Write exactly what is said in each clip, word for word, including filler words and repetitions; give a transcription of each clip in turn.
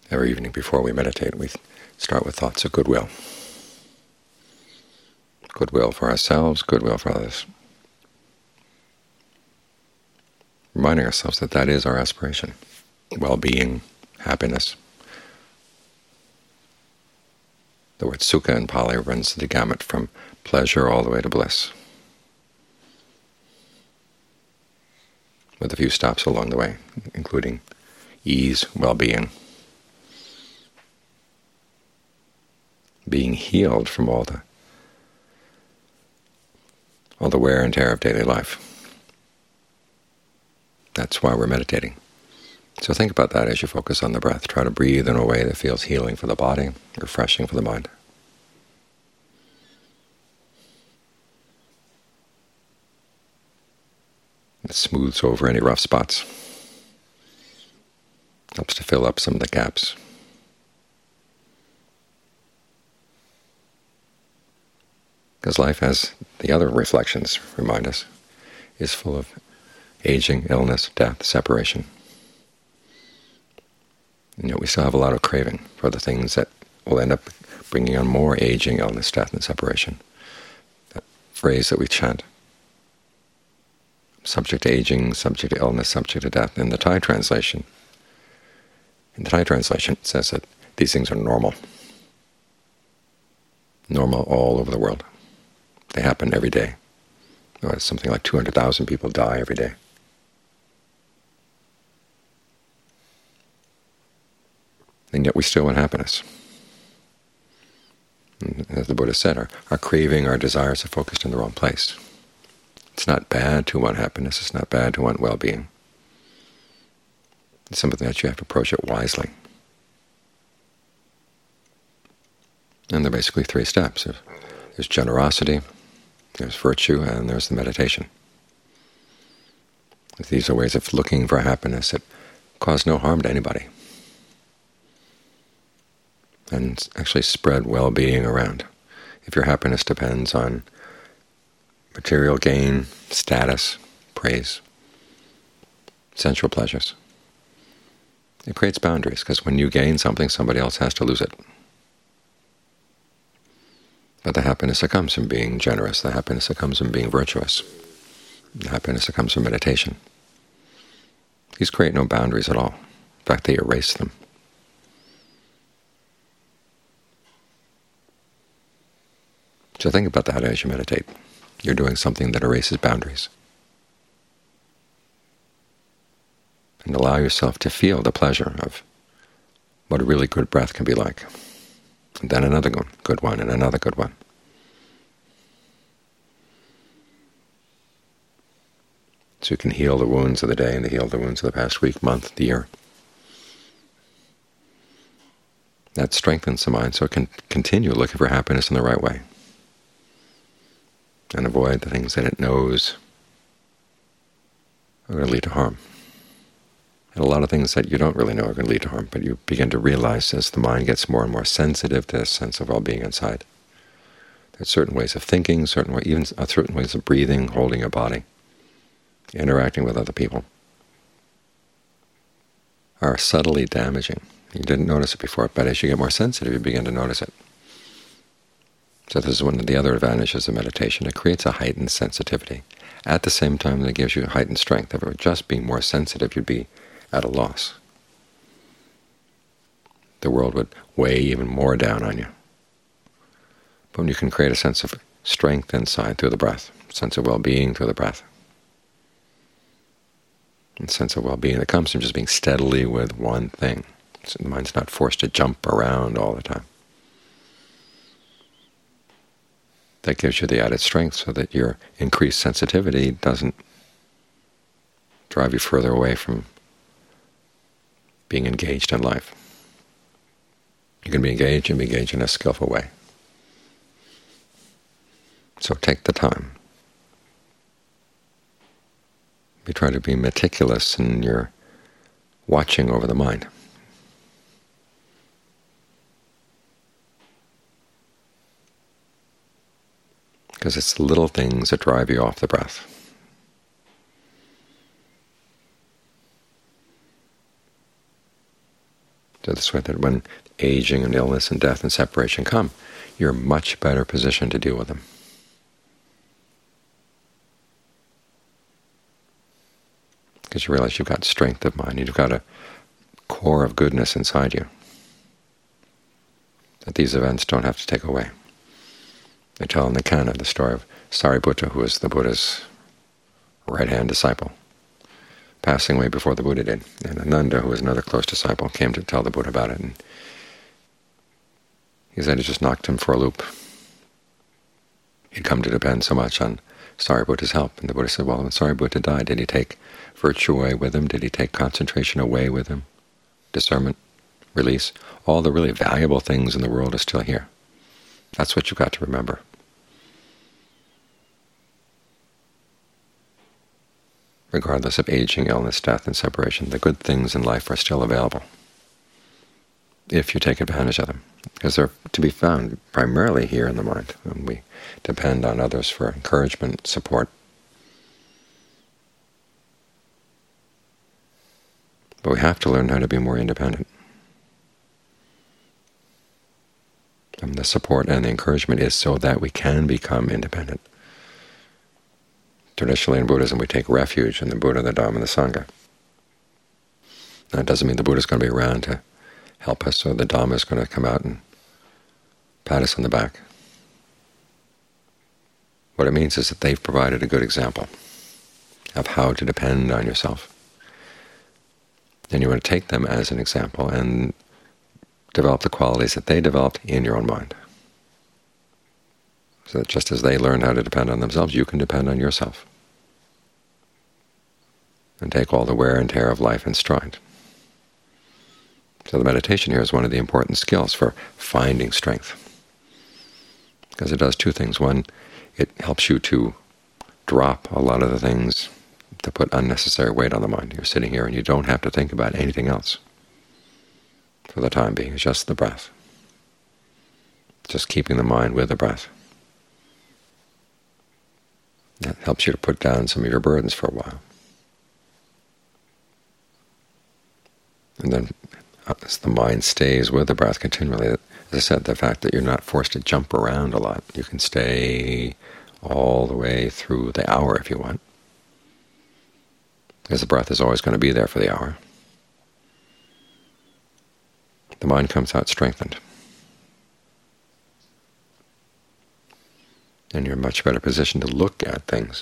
Every evening before we meditate, we start with thoughts of goodwill. Goodwill for ourselves, goodwill for others. Reminding ourselves that that is our aspiration. Well-being, happiness. The word sukha in Pali runs the gamut from pleasure all the way to bliss, with a few stops along the way, including ease, well-being, being healed from all the all the wear and tear of daily life. That's why we're meditating. So think about that as you focus on the breath. Try to breathe in a way that feels healing for the body, refreshing for the mind. It smooths over any rough spots. Helps to fill up some of the gaps. Because life, as the other reflections remind us, is full of aging, illness, death, separation. And yet we still have a lot of craving for the things that will end up bringing on more aging, illness, death, and separation. That phrase that we chant, subject to aging, subject to illness, subject to death. In the Thai translation, in the Thai translation, it says that these things are normal. Normal all over the world. They happen every day. Well, something like two hundred thousand people die every day. And yet we still want happiness. And as the Buddha said, our, our craving, our desires are focused in the wrong place. It's not bad to want happiness. It's not bad to want well-being. It's something that you have to approach it wisely. And there are basically three steps. There's, there's generosity, there's virtue, and there's the meditation. These are ways of looking for happiness that cause no harm to anybody, and actually spread well-being around. If your happiness depends on material gain, status, praise, sensual pleasures, it creates boundaries, because when you gain something, somebody else has to lose it. But the happiness that comes from being generous, the happiness that comes from being virtuous, the happiness that comes from meditation, these create no boundaries at all. In fact, they erase them. So think about that as you meditate. You're doing something that erases boundaries. And allow yourself to feel the pleasure of what a really good breath can be like. And then another good, good one, and another good one. So you can heal the wounds of the day and to heal the wounds of the past week, month, the year. That strengthens the mind so it can continue looking for happiness in the right way, and avoid the things that it knows are going to lead to harm. And a lot of things that you don't really know are going to lead to harm, but you begin to realize as the mind gets more and more sensitive to a sense of well-being inside. There's certain ways of thinking, certain way, even certain ways of breathing, holding your body, interacting with other people, are subtly damaging. You didn't notice it before, but as you get more sensitive, you begin to notice it. So this is one of the other advantages of meditation. It creates a heightened sensitivity. At the same time, it gives you heightened strength. If it would just be more sensitive, you'd be at a loss. The world would weigh even more down on you. But when you can create a sense of strength inside through the breath, a sense of well-being through the breath, and a sense of well-being that comes from just being steadily with one thing. So the mind's not forced to jump around all the time. That gives you the added strength so that your increased sensitivity doesn't drive you further away from being engaged in life. You can be engaged and be engaged in a skillful way. So take the time. You try to be meticulous in your watching over the mind. Because it's the little things that drive you off the breath. So this way that when aging and illness and death and separation come, you're much better positioned to deal with them. Because you realize you've got strength of mind, you've got a core of goodness inside you that these events don't have to take away. They tell in the Kanna the story of Sariputta, who was the Buddha's right-hand disciple, passing away before the Buddha did. And Ananda, who was another close disciple, came to tell the Buddha about it. And he said it just knocked him for a loop. He'd come to depend so much on Sariputta's help. And the Buddha said, well, when Sariputta died, did he take virtue away with him? Did he take concentration away with him? Discernment, release? All the really valuable things in the world are still here. That's what you've got to remember. Regardless of aging, illness, death, and separation, the good things in life are still available if you take advantage of them, because they're to be found primarily here in the mind, and we depend on others for encouragement, support. But we have to learn how to be more independent. And the support and the encouragement is so that we can become independent. Traditionally in Buddhism we take refuge in the Buddha, the Dhamma, and the Sangha. That doesn't mean the Buddha is going to be around to help us, or the Dhamma is going to come out and pat us on the back. What it means is that they've provided a good example of how to depend on yourself. And you want to take them as an example and develop the qualities that they developed in your own mind. So that just as they learned how to depend on themselves, you can depend on yourself and take all the wear and tear of life in stride. So the meditation here is one of the important skills for finding strength, because it does two things. One, it helps you to drop a lot of the things to put unnecessary weight on the mind. You're sitting here and you don't have to think about anything else for the time being. It's just the breath, just keeping the mind with the breath. That helps you to put down some of your burdens for a while. And then as the mind stays with the breath continually, as I said, the fact that you're not forced to jump around a lot, you can stay all the way through the hour if you want, because the breath is always going to be there for the hour. The mind comes out strengthened, and you're in a much better position to look at things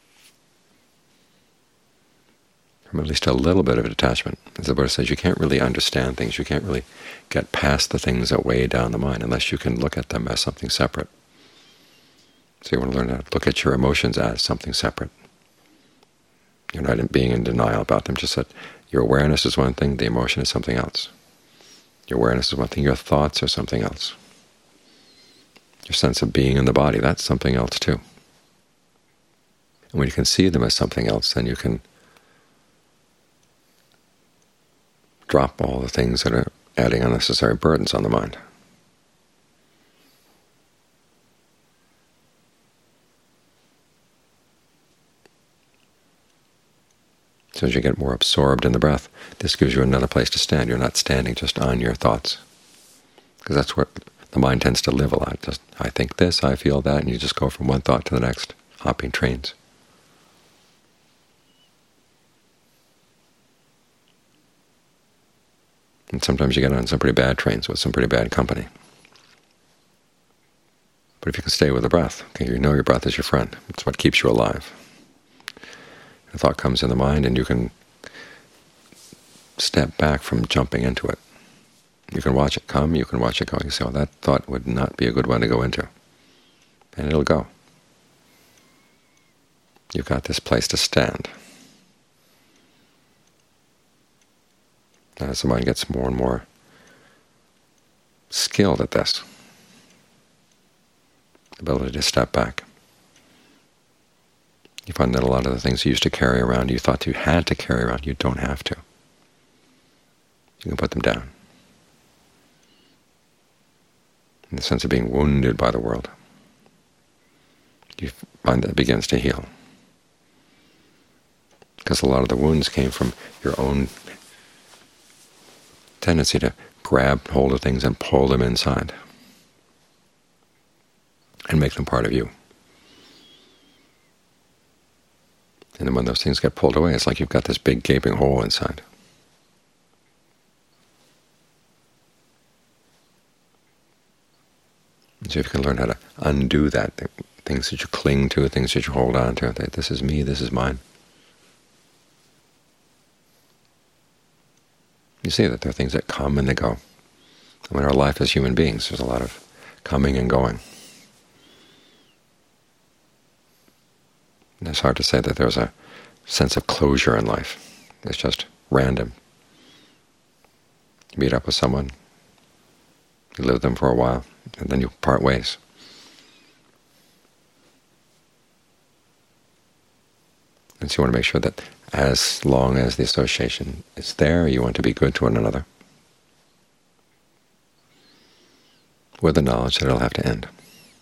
from at least a little bit of a detachment. As the Buddha says, you can't really understand things, you can't really get past the things that weigh down the mind unless you can look at them as something separate. So you want to learn how to look at your emotions as something separate. You're not in being in denial about them, just that your awareness is one thing, the emotion is something else. Your awareness is one thing, your thoughts are something else. Your sense of being in the body, that's something else too. And when you can see them as something else, then you can drop all the things that are adding unnecessary burdens on the mind. So as you get more absorbed in the breath, this gives you another place to stand. You're not standing just on your thoughts, because that's where the mind tends to live a lot. Just, I think this, I feel that, and you just go from one thought to the next, hopping trains. And sometimes you get on some pretty bad trains with some pretty bad company. But if you can stay with the breath, okay, you know your breath is your friend. It's what keeps you alive. A thought comes in the mind, and you can step back from jumping into it. You can watch it come, you can watch it go. You say, oh, that thought would not be a good one to go into. And it'll go. You've got this place to stand. As the mind gets more and more skilled at this, ability to step back, you find that a lot of the things you used to carry around, you thought you had to carry around, you don't have to. You can put them down. In the sense of being wounded by the world, you find that it begins to heal. Because a lot of the wounds came from your own tendency to grab hold of things and pull them inside and make them part of you. And then when those things get pulled away, it's like you've got this big gaping hole inside. And so if you can learn how to undo that, things that you cling to, things that you hold on to, that this is me, this is mine, you see that there are things that come and they go. I mean, our life as human beings, there's a lot of coming and going. And it's hard to say that there's a sense of closure in life. It's just random. You meet up with someone, you live with them for a while, and then you part ways. And so you want to make sure that as long as the association is there, you want to be good to one another, with the knowledge that it'll have to end.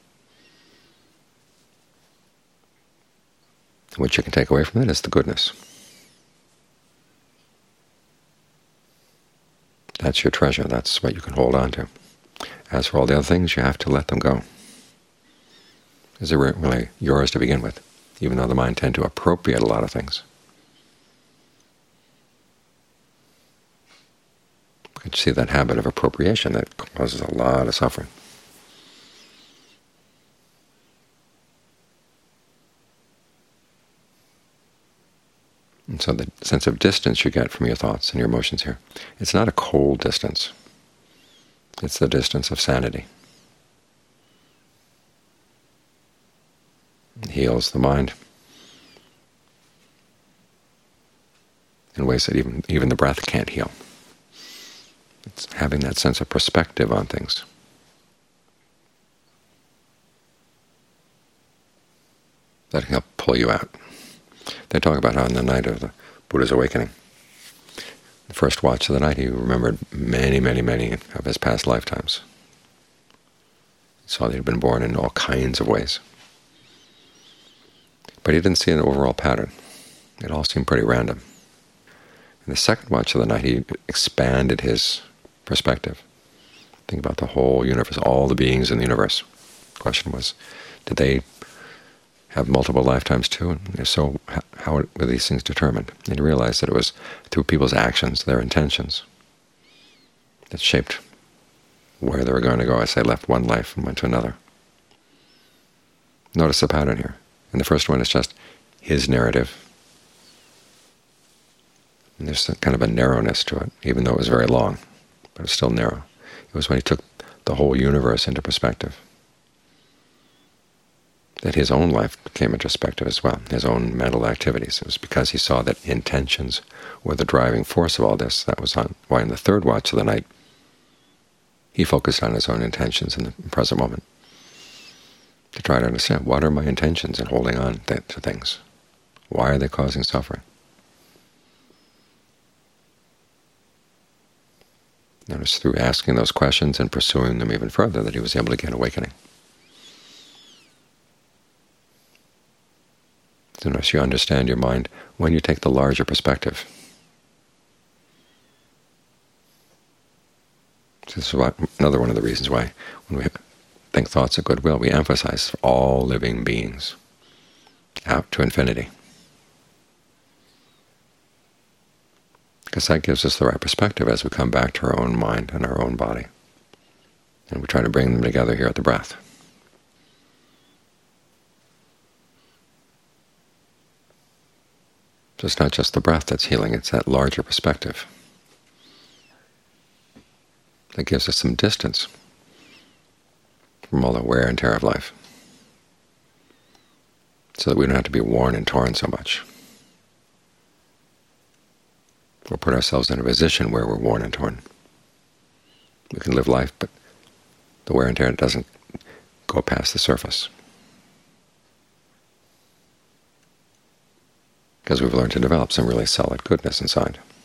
What you can take away from it is the goodness. That's your treasure. That's what you can hold on to. As for all the other things, you have to let them go. Because they're really yours to begin with, even though the mind tends to appropriate a lot of things. You can see that habit of appropriation that causes a lot of suffering. And so the sense of distance you get from your thoughts and your emotions here, it's not a cold distance. It's the distance of sanity. It heals the mind in ways that even, even the breath can't heal. It's having that sense of perspective on things. That can help pull you out. They talk about how in the night of the Buddha's awakening, the first watch of the night, he remembered many, many, many of his past lifetimes. He saw that he had been born in all kinds of ways. But he didn't see an overall pattern. It all seemed pretty random. In the second watch of the night, he expanded his perspective. Think about the whole universe, all the beings in the universe. The question was, did they have multiple lifetimes too? And if so, how were these things determined? And he realized that it was through people's actions, their intentions, that shaped where they were going to go as they left one life and went to another. Notice the pattern here. In the first one, it's just his narrative. And there's kind of a narrowness to it, even though it was very long, but it's still narrow. It was when he took the whole universe into perspective that his own life became introspective as well, his own mental activities. It was because he saw that intentions were the driving force of all this. That was on why in the third watch of the night he focused on his own intentions in the present moment, to try to understand, what are my intentions in holding on to things? Why are they causing suffering? Notice through asking those questions and pursuing them even further that he was able to get awakening. So notice you understand your mind when you take the larger perspective. This is what, another one of the reasons why when we think thoughts of goodwill, we emphasize all living beings out to infinity. Because that gives us the right perspective as we come back to our own mind and our own body. And we try to bring them together here at the breath. So it's not just the breath that's healing, it's that larger perspective that gives us some distance from all the wear and tear of life, so that we don't have to be worn and torn so much. We'll put ourselves in a position where we're worn and torn. We can live life, but the wear and tear doesn't go past the surface, because we've learned to develop some really solid goodness inside.